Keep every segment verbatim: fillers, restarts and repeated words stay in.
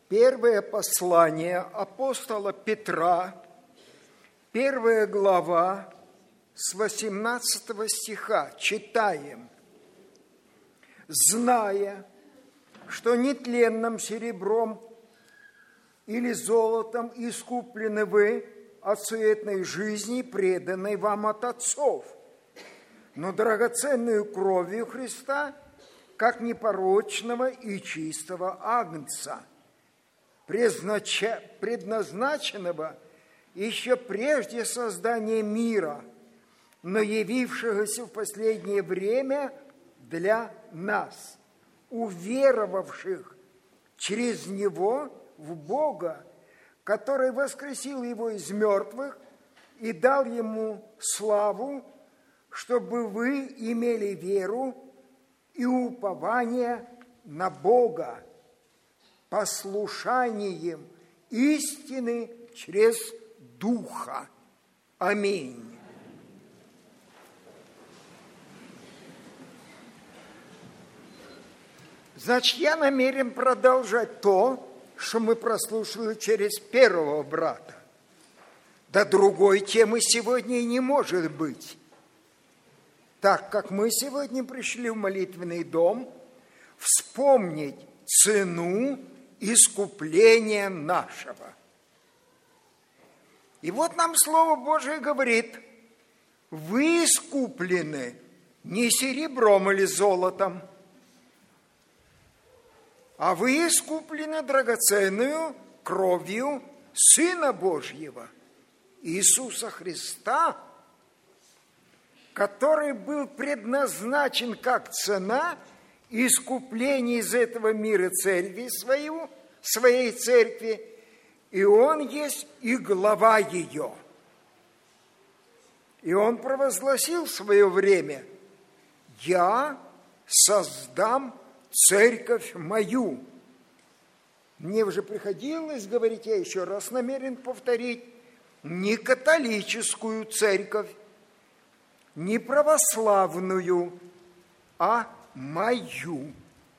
Первое послание апостола Петра, первая глава, с восемнадцатого стиха читаем. «Зная, что нетленным серебром или золотом искуплены вы от суетной жизни, преданной вам от отцов, но драгоценную кровью Христа, как непорочного и чистого агнца, предназначенного еще прежде создания мира, но явившегося в последнее время для нас, уверовавших через Него в Бога, который воскресил Его из мертвых и дал Ему славу, чтобы вы имели веру и упование на Бога, послушанием истины через Духа. Аминь». Значит, я намерен продолжать то, что мы прослушали через первого брата. Да другой темы сегодня и не может быть, так как мы сегодня пришли в молитвенный дом вспомнить цену искупления нашего. И вот нам Слово Божие говорит: вы искуплены не серебром или золотом, а вы искуплены драгоценную кровью Сына Божьего, Иисуса Христа, который был предназначен как цена искупления из этого мира церкви свою, своей церкви, и Он есть и глава ее. И Он провозгласил в свое время: «Я создам церковь мою». Мне уже приходилось говорить, я еще раз намерен повторить, не католическую церковь, не православную, а мою.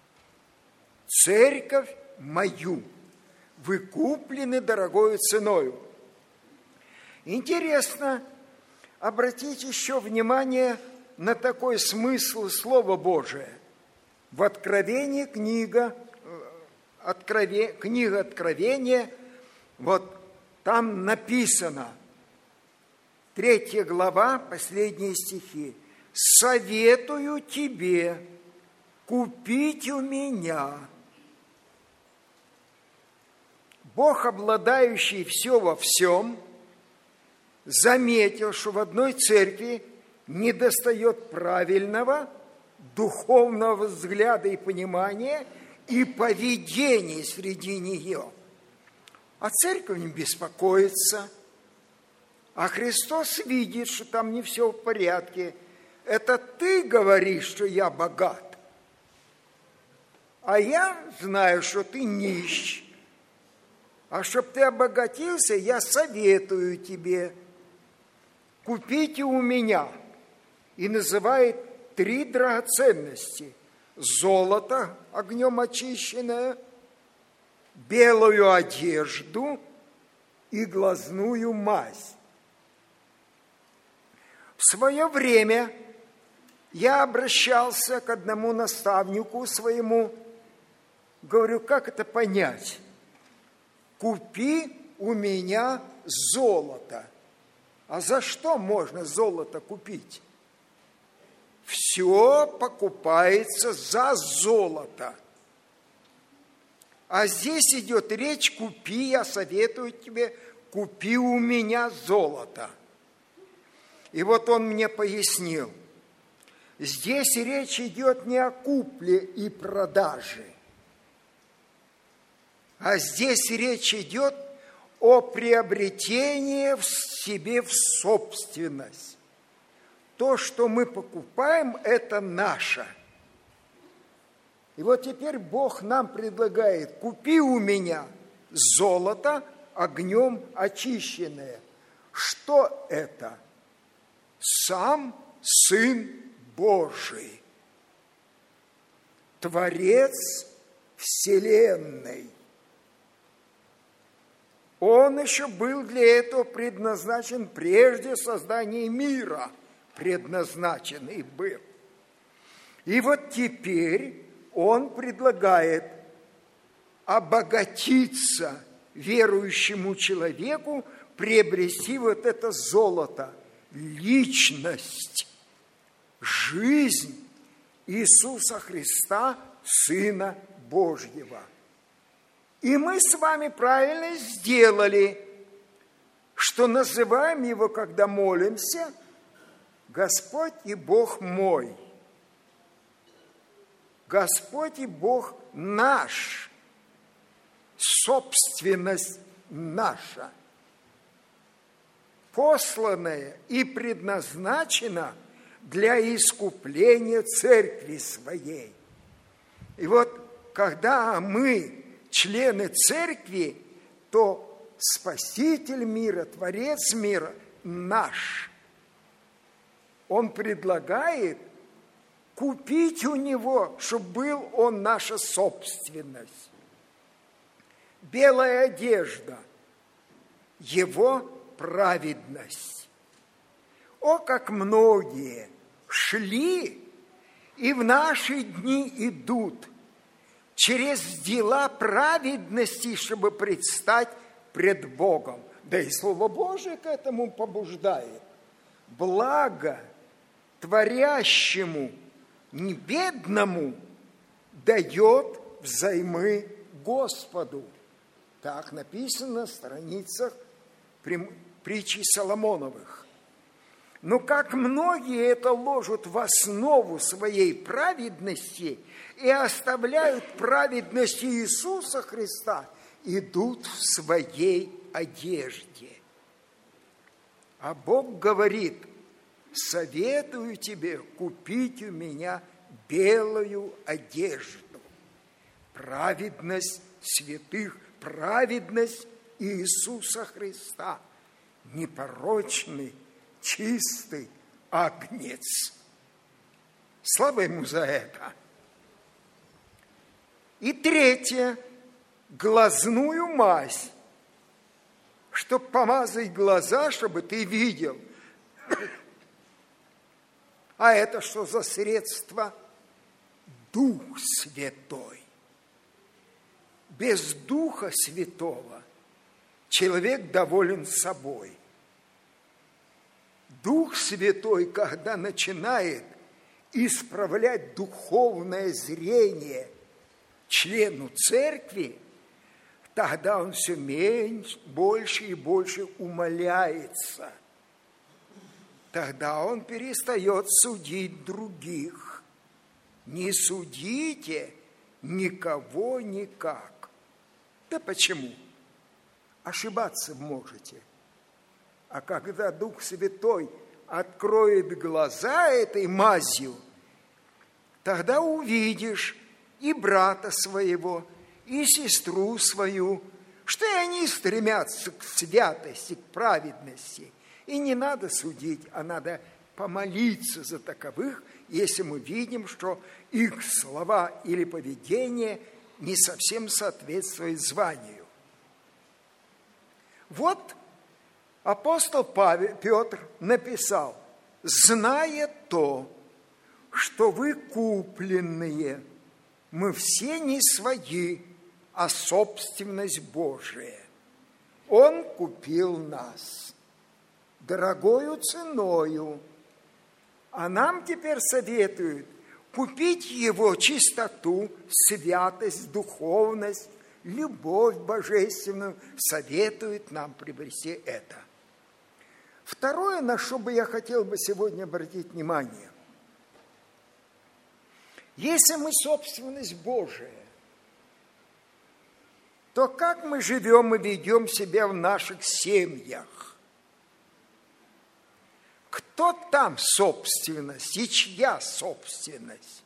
Церковь мою. Вы куплены дорогою ценою. Интересно обратить еще внимание на такой смысл Слова Божия. В Откровении книга, открове, книга Откровения, вот там написано, третья глава, последние стихи: «Советую тебе купить у меня». Бог, обладающий все во всем, заметил, что в одной церкви недостает правильного духовного взгляда и понимания и поведения среди нее. А церковь не беспокоится, а Христос видит, что там не все в порядке. Это ты говоришь, что я богат, а я знаю, что ты нищ. А чтобы ты обогатился, я советую тебе, купите у меня. И называет три драгоценности: золото, огнем очищенное, белую одежду и глазную мазь. В свое время я обращался к одному наставнику своему, говорю: как это понять? Купи у меня золото. А за что можно золото купить? Все покупается за золото. А здесь идет речь: купи, я советую тебе, купи у меня золото. И вот он мне пояснил, здесь речь идет не о купле и продаже, а здесь речь идет о приобретении в себе в собственность. То, что мы покупаем, это наше. И вот теперь Бог нам предлагает: купи у меня золото, огнем очищенное. Что это? Сам Сын Божий, Творец Вселенной, Он еще был для этого предназначен прежде создания мира, предназначенный был. И вот теперь он предлагает обогатиться верующему человеку, приобрести вот это золото, личность, жизнь Иисуса Христа, Сына Божьего. И мы с вами правильно сделали, что называем его, когда молимся, Господь и Бог мой. Господь и Бог наш, собственность наша, посланная и предназначена для искупления церкви своей. И вот, когда мы члены церкви, то Спаситель мира, Творец мира наш. Он предлагает купить у него, чтобы был он наша собственность. Белая одежда, его праведность. О, как многие шли и в наши дни идут через дела праведности, чтобы предстать пред Богом. Да и Слово Божие к этому побуждает. Благо творящему, не бедному, дает взаймы Господу. Так написано на страницах притчи Соломоновых. Но как многие это ложат в основу своей праведности и оставляют праведность Иисуса Христа, идут в своей одежде. А Бог говорит: советую тебе купить у меня белую одежду. Праведность святых, праведность Иисуса Христа, непорочный, чистый агнец. Слава ему за это. И третье, глазную мазь, чтобы помазать глаза, чтобы ты видел. А это что за средство? Дух Святой. Без Духа Святого человек доволен собой. Дух Святой, когда начинает исправлять духовное зрение члену церкви, тогда он все меньше, больше и больше умаляется. Тогда он перестает судить других. Не судите никого никак. Да почему? Ошибаться можете. А когда Дух Святой откроет глаза этой мазью, тогда увидишь и брата своего, и сестру свою, что и они стремятся к святости, к праведности. И не надо судить, а надо помолиться за таковых, если мы видим, что их слова или поведение не совсем соответствует званию. Вот апостол Павел, Петр написал: «Зная то, что вы купленные, мы все не свои, а собственность Божия. Он купил нас дорогою ценою, а нам теперь советуют купить его чистоту, святость, духовность, любовь божественную, советует нам приобрести это». Второе, на что бы я хотел бы сегодня обратить внимание. Если мы собственность Божия, то как мы живем и ведем себя в наших семьях? Кто там собственность и чья собственность?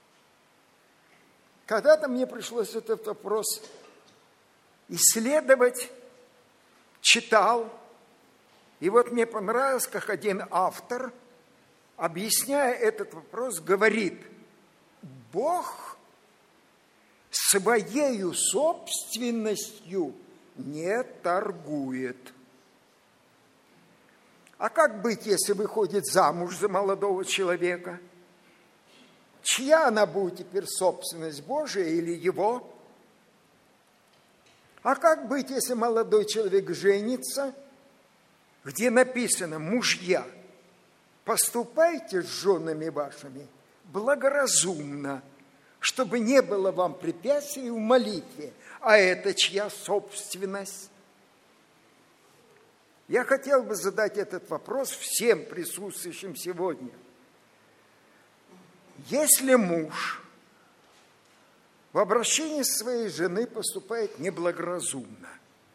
Когда-то мне пришлось этот вопрос исследовать, читал, и вот мне понравилось, как один автор, объясняя этот вопрос, говорит: Бог своею собственностью не торгует. А как быть, если выходит замуж за молодого человека? Чья она будет теперь, собственность Божия или его? А как быть, если молодой человек женится, где написано: мужья, поступайте с женами вашими благоразумно, чтобы не было вам препятствий в молитве. А это чья собственность? Я хотел бы задать этот вопрос всем присутствующим сегодня. Если муж в обращении своей жены поступает неблагоразумно,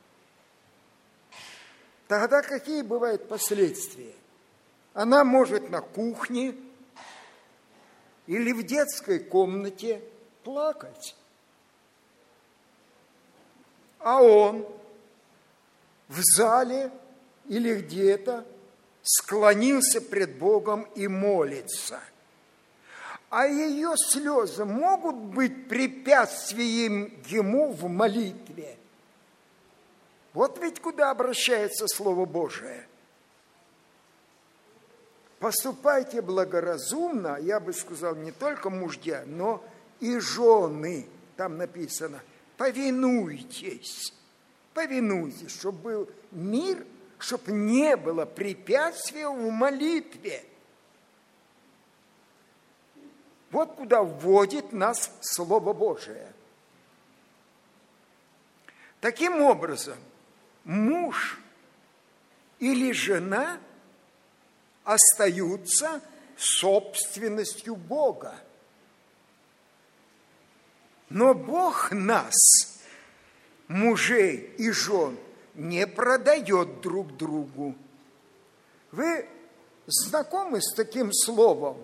тогда какие бывают последствия? Она может на кухне или в детской комнате плакать, а он в зале или где-то склонился пред Богом и молится. А ее слезы могут быть препятствием ему в молитве. Вот ведь куда обращается Слово Божие. Поступайте благоразумно, я бы сказал, не только мужья, но и жены. Там написано: повинуйтесь, повинуйтесь, чтобы был мир, чтобы не было препятствия в молитве. Вот куда вводит нас Слово Божие. Таким образом, муж или жена остаются собственностью Бога. Но Бог нас, мужей и жен, не продает друг другу. Вы знакомы с таким словом?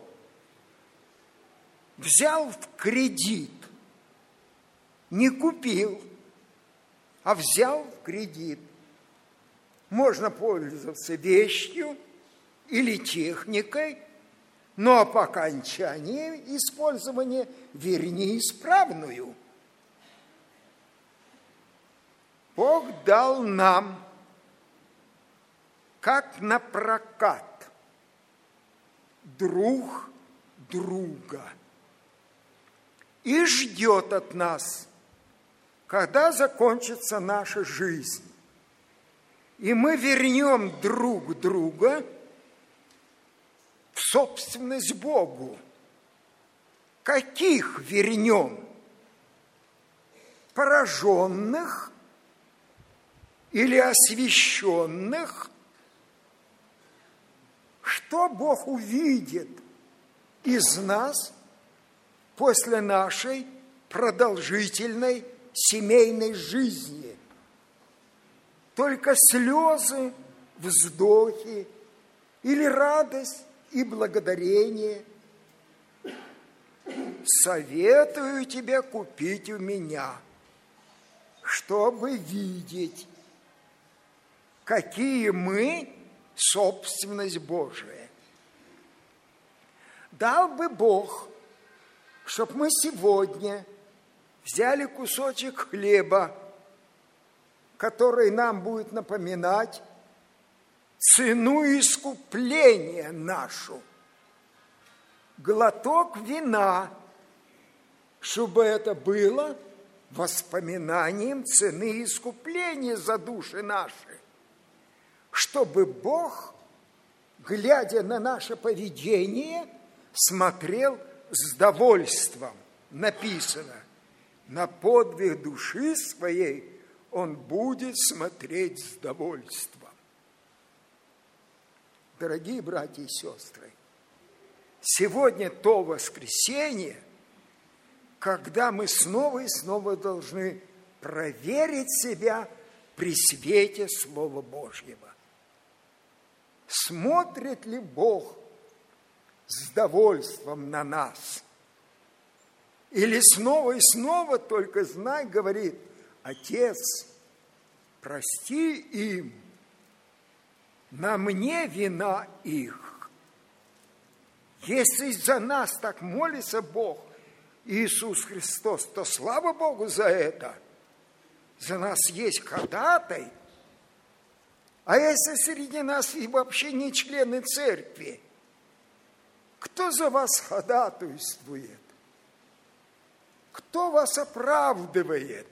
Взял в кредит, не купил, а взял в кредит. Можно пользоваться вещью или техникой, но по окончании использования верни исправную. Бог дал нам, как на прокат, друг друга. И ждет от нас, когда закончится наша жизнь, и мы вернем друг друга в собственность Богу. Каких вернем? Пораженных или освященных? Что Бог увидит из нас после нашей продолжительной семейной жизни? Только слезы, вздохи или радость и благодарение? Советую тебе купить у меня, чтобы видеть, какие мы собственность Божия. Дал бы Бог, чтобы мы сегодня взяли кусочек хлеба, который нам будет напоминать цену искупления нашу, глоток вина, чтобы это было воспоминанием цены искупления за души наши, чтобы Бог, глядя на наше поведение, смотрел с довольством. Написано: на подвиг души своей он будет смотреть с довольством. Дорогие братья и сестры, сегодня то воскресенье, когда мы снова и снова должны проверить себя при свете Слова Божьего. Смотрит ли Бог с довольством на нас? Или снова и снова, только знай, говорит: Отец, прости им, на мне вина их. Если за нас так молится Бог, Иисус Христос, то слава Богу за это. за нас есть ходатай, а если среди нас и вообще не члены церкви, кто за вас ходатайствует? Кто вас оправдывает?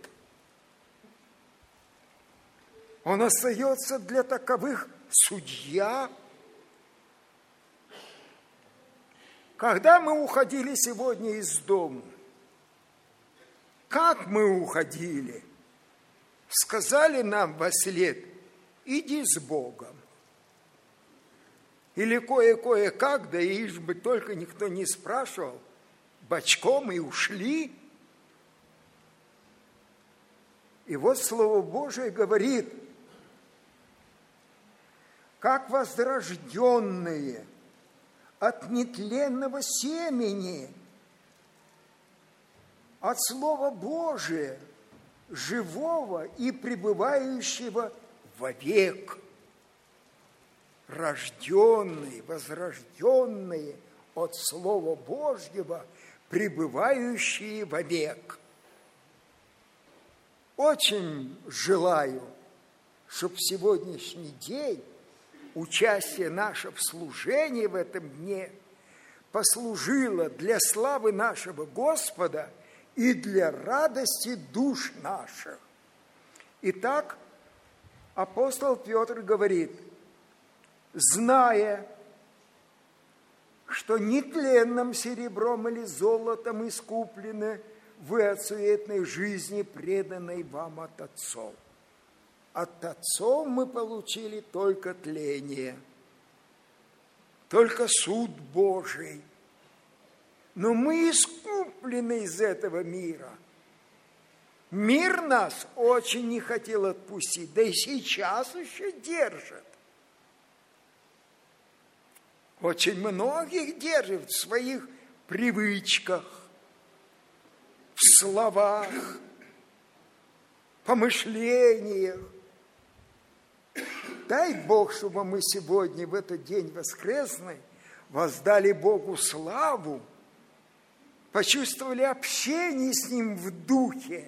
Он остается для таковых судья. Когда мы уходили сегодня из дома, как мы уходили? Сказали нам вослед: иди с Богом. Или кое-кое-как, да ишь бы только никто не спрашивал, бочком и ушли. И вот Слово Божие говорит: как возрожденные от нетленного семени, от Слова Божия, живого и пребывающего вовек. Рожденные, возрожденные от Слова Божьего, пребывающие вовек. Очень желаю, чтобы в сегодняшний день участие наше в служении в этом дне послужило для славы нашего Господа и для радости душ наших. Итак, апостол Петр говорит: зная, что нетленным серебром или золотом искуплены вы от суетной жизни, преданной вам от отцов. От отцов мы получили только тление, только суд Божий. Но мы искуплены из этого мира. Мир нас очень не хотел отпустить, да и сейчас еще держит. Очень многих держит в своих привычках, в словах, помышлениях. Дай Бог, чтобы мы сегодня, в этот день воскресный, воздали Богу славу, почувствовали общение с Ним в духе.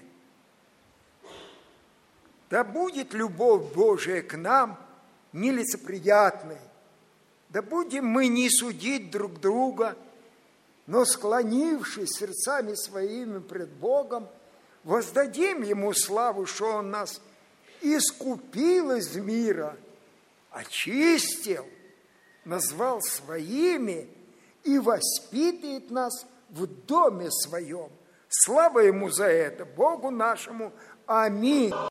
Да будет любовь Божия к нам нелицеприятной. Да будем мы не судить друг друга, но, склонившись сердцами своими пред Богом, воздадим Ему славу, что Он нас искупил из мира, очистил, назвал своими и воспитывает нас в доме своем. Слава Ему за это, Богу нашему. Аминь.